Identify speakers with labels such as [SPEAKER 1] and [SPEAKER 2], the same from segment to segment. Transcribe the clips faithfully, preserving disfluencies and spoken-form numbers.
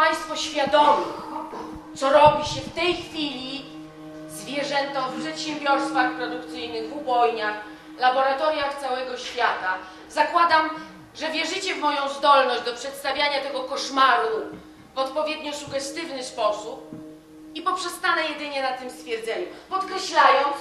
[SPEAKER 1] Państwo świadomi, co robi się w tej chwili zwierzętom w przedsiębiorstwach produkcyjnych, w ubojniach, laboratoriach całego świata? Zakładam, że wierzycie w moją zdolność do przedstawiania tego koszmaru w odpowiednio sugestywny sposób i poprzestanę jedynie na tym stwierdzeniu, podkreślając,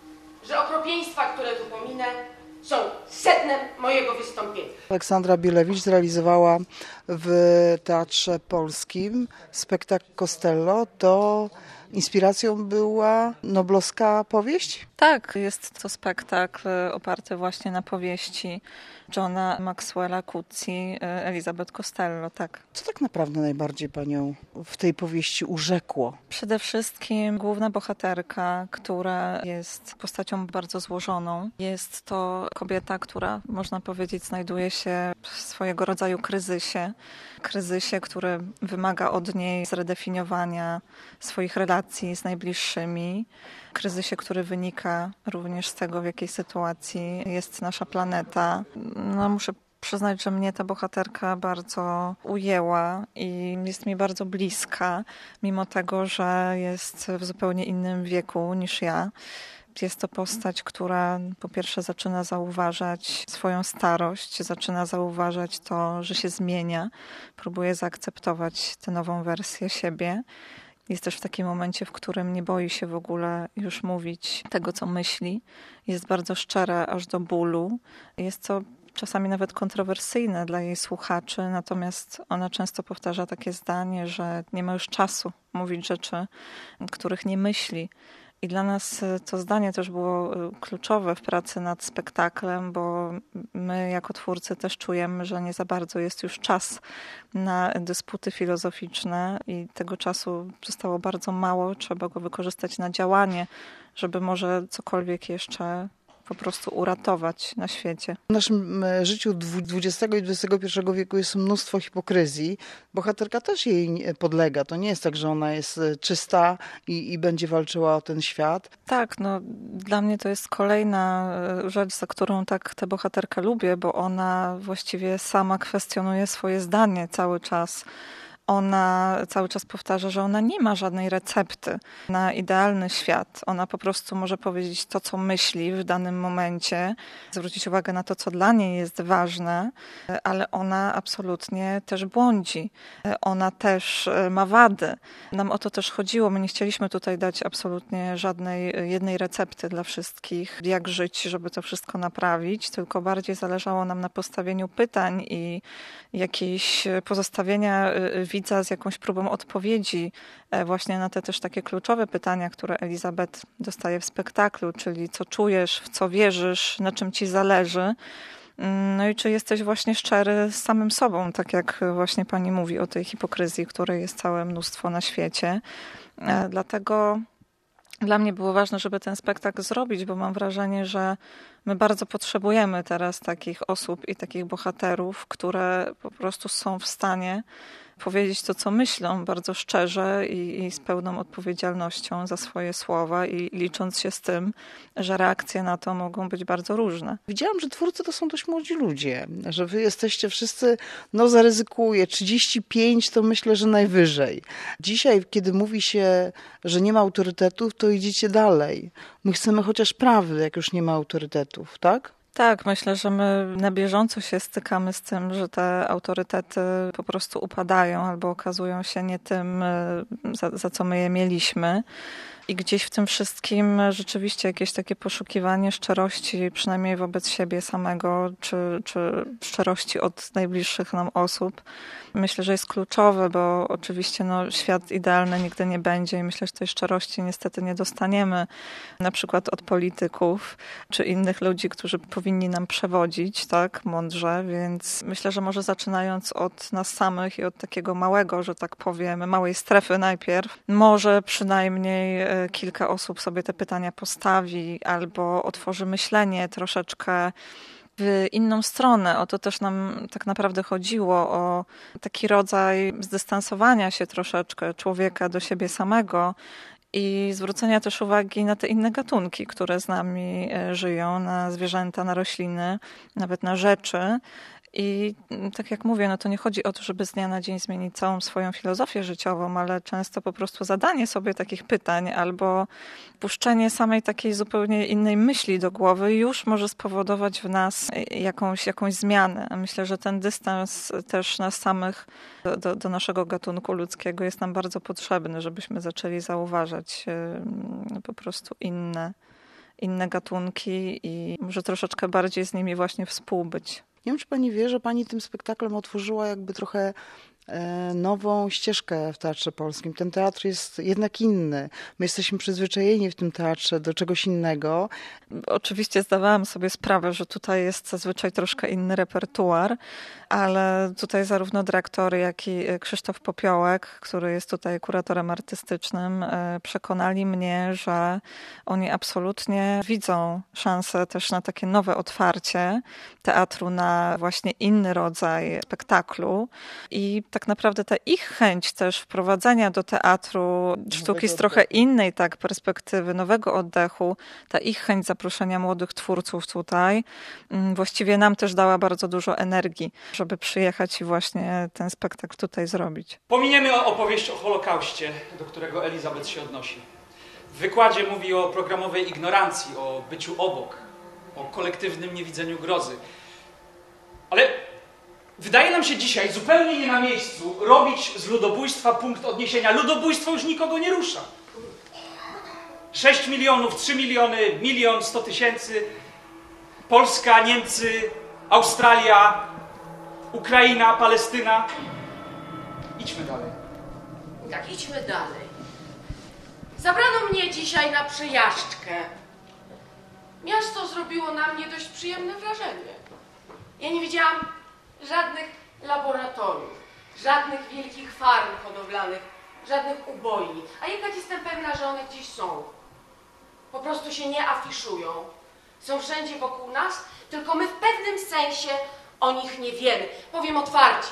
[SPEAKER 1] że okropieństwa, które tu pominę, są sednem mojego wystąpienia.
[SPEAKER 2] Aleksandra Bielewicz zrealizowała w Teatrze Polskim spektakl Costello. To inspiracją była noblowska powieść?
[SPEAKER 3] Tak, jest to spektakl oparty właśnie na powieści Johna Maxwella Coetzee, Elizabeth Costello, tak.
[SPEAKER 2] Co tak naprawdę najbardziej panią w tej powieści urzekło?
[SPEAKER 3] Przede wszystkim główna bohaterka, która jest postacią bardzo złożoną. Jest to kobieta, która, można powiedzieć, znajduje się w swojego rodzaju kryzysie. Kryzysie, który wymaga od niej zredefiniowania swoich relacji z najbliższymi. Kryzysie, który wynika również z tego, w jakiej sytuacji jest nasza planeta. No, muszę przyznać, że mnie ta bohaterka bardzo ujęła i jest mi bardzo bliska, mimo tego, że jest w zupełnie innym wieku niż ja. Jest to postać, która po pierwsze zaczyna zauważać swoją starość, zaczyna zauważać to, że się zmienia, próbuje zaakceptować tę nową wersję siebie. Jest też w takim momencie, w którym nie boi się w ogóle już mówić tego, co myśli. Jest bardzo szczera aż do bólu. Jest to czasami nawet kontrowersyjne dla jej słuchaczy, natomiast ona często powtarza takie zdanie, że nie ma już czasu mówić rzeczy, których nie myśli. I dla nas to zdanie też było kluczowe w pracy nad spektaklem, bo my jako twórcy też czujemy, że nie za bardzo jest już czas na dysputy filozoficzne i tego czasu zostało bardzo mało. Trzeba go wykorzystać na działanie, żeby może cokolwiek jeszcze po prostu uratować na świecie.
[SPEAKER 2] W naszym życiu dwudziestego i dwudziestego pierwszego wieku jest mnóstwo hipokryzji. Bohaterka też jej podlega. To nie jest tak, że ona jest czysta i, i będzie walczyła o ten świat.
[SPEAKER 3] Tak, no dla mnie to jest kolejna rzecz, za którą tak tę bohaterkę lubię, bo ona właściwie sama kwestionuje swoje zdanie cały czas. Ona cały czas powtarza, że ona nie ma żadnej recepty na idealny świat. Ona po prostu może powiedzieć to, co myśli w danym momencie, zwrócić uwagę na to, co dla niej jest ważne, ale ona absolutnie też błądzi. Ona też ma wady. Nam o to też chodziło. My nie chcieliśmy tutaj dać absolutnie żadnej jednej recepty dla wszystkich, jak żyć, żeby to wszystko naprawić, tylko bardziej zależało nam na postawieniu pytań i jakiejś pozostawienia widza z jakąś próbą odpowiedzi właśnie na te też takie kluczowe pytania, które Elizabeth dostaje w spektaklu, czyli co czujesz, w co wierzysz, na czym ci zależy. No i czy jesteś właśnie szczery z samym sobą, tak jak właśnie pani mówi o tej hipokryzji, której jest całe mnóstwo na świecie. Dlatego dla mnie było ważne, żeby ten spektakl zrobić, bo mam wrażenie, że my bardzo potrzebujemy teraz takich osób i takich bohaterów, które po prostu są w stanie powiedzieć to, co myślą bardzo szczerze i, i z pełną odpowiedzialnością za swoje słowa i licząc się z tym, że reakcje na to mogą być bardzo różne.
[SPEAKER 2] Widziałam, że twórcy to są dość młodzi ludzie, że wy jesteście wszyscy, no zaryzykuję, trzydzieści pięć to myślę, że najwyżej. Dzisiaj, kiedy mówi się, że nie ma autorytetów, to idziecie dalej. My chcemy chociaż prawdy, jak już nie ma autorytetów, tak?
[SPEAKER 3] Tak, myślę, że my na bieżąco się stykamy z tym, że te autorytety po prostu upadają albo okazują się nie tym, za, za co my je mieliśmy. I gdzieś w tym wszystkim rzeczywiście jakieś takie poszukiwanie szczerości, przynajmniej wobec siebie samego, czy, czy szczerości od najbliższych nam osób, myślę, że jest kluczowe, bo oczywiście no, świat idealny nigdy nie będzie i myślę, że tej szczerości niestety nie dostaniemy na przykład od polityków, czy innych ludzi, którzy powinni nam przewodzić, tak, mądrze, więc myślę, że może zaczynając od nas samych i od takiego małego, że tak powiem, małej strefy najpierw, może przynajmniej kilka osób sobie te pytania postawi albo otworzy myślenie troszeczkę w inną stronę. O to też nam tak naprawdę chodziło, o taki rodzaj zdystansowania się troszeczkę człowieka do siebie samego i zwrócenia też uwagi na te inne gatunki, które z nami żyją, na zwierzęta, na rośliny, nawet na rzeczy. I tak jak mówię, no to nie chodzi o to, żeby z dnia na dzień zmienić całą swoją filozofię życiową, ale często po prostu zadanie sobie takich pytań albo puszczenie samej takiej zupełnie innej myśli do głowy już może spowodować w nas jakąś, jakąś zmianę. Myślę, że ten dystans też nas samych do, do, do naszego gatunku ludzkiego jest nam bardzo potrzebny, żebyśmy zaczęli zauważać po prostu inne, inne gatunki i może troszeczkę bardziej z nimi właśnie współbyć.
[SPEAKER 2] Nie wiem, czy pani wie, że pani tym spektaklem otworzyła jakby trochę nową ścieżkę w Teatrze Polskim. Ten teatr jest jednak inny. My jesteśmy przyzwyczajeni w tym teatrze do czegoś innego.
[SPEAKER 3] Oczywiście zdawałam sobie sprawę, że tutaj jest zazwyczaj troszkę inny repertuar, ale tutaj zarówno dyrektor, jak i Krzysztof Popiołek, który jest tutaj kuratorem artystycznym, przekonali mnie, że oni absolutnie widzą szansę też na takie nowe otwarcie teatru na właśnie inny rodzaj spektaklu i tak naprawdę ta ich chęć też wprowadzenia do teatru sztuki z trochę innej tak perspektywy, nowego oddechu, ta ich chęć zaproszenia młodych twórców tutaj właściwie nam też dała bardzo dużo energii, żeby przyjechać i właśnie ten spektakl tutaj zrobić.
[SPEAKER 4] Pominiemy opowieść o Holokauście, do którego Elizabeth się odnosi. W wykładzie mówi o programowej ignorancji, o byciu obok, o kolektywnym niewidzeniu grozy. Ale wydaje nam się dzisiaj zupełnie nie na miejscu robić z ludobójstwa punkt odniesienia. Ludobójstwo już nikogo nie rusza. Sześć milionów, trzy miliony, milion, sto tysięcy. Polska, Niemcy, Australia, Ukraina, Palestyna. Idźmy dalej.
[SPEAKER 1] Tak, idźmy dalej. Zabrano mnie dzisiaj na przejażdżkę. Miasto zrobiło na mnie dość przyjemne wrażenie. Ja nie widziałam żadnych laboratoriów, żadnych wielkich farm hodowlanych, żadnych ubojni. A jednak jestem pewna, że one gdzieś są. Po prostu się nie afiszują. Są wszędzie wokół nas, tylko my w pewnym sensie o nich nie wiemy. Powiem otwarcie.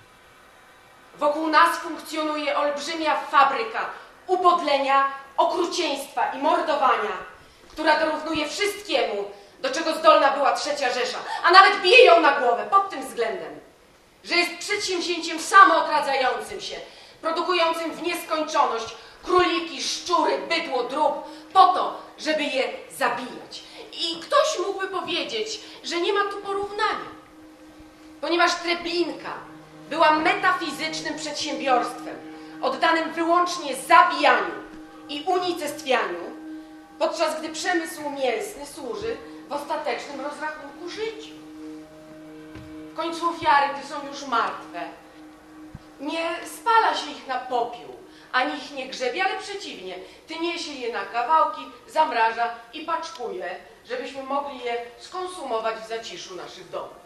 [SPEAKER 1] Wokół nas funkcjonuje olbrzymia fabryka upodlenia, okrucieństwa i mordowania, która dorównuje wszystkiemu, do czego zdolna była Trzecia Rzesza, a nawet bije ją na głowę pod tym względem, że jest przedsięwzięciem samoodradzającym się, produkującym w nieskończoność króliki, szczury, bydło, drób, po to, żeby je zabijać. I ktoś mógłby powiedzieć, że nie ma tu porównania, ponieważ Treblinka była metafizycznym przedsiębiorstwem, oddanym wyłącznie zabijaniu i unicestwianiu, podczas gdy przemysł mięsny służy w ostatecznym rozrachunku życiu. W końcu ofiary, gdy są już martwe, nie spala się ich na popiół, ani ich nie grzebie, ale przeciwnie, tnie się je na kawałki, zamraża i paczkuje, żebyśmy mogli je skonsumować w zaciszu naszych domów.